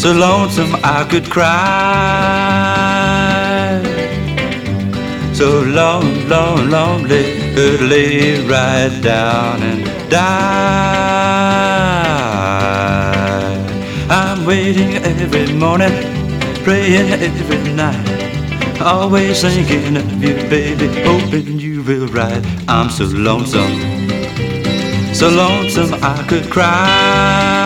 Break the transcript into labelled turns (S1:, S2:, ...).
S1: so lonesome I could cry. So long, long, lonely, could lay right down and die. I'm waiting every morning, praying every night, always thinking of you, baby, hoping you will write. I'm so lonesome I could cry.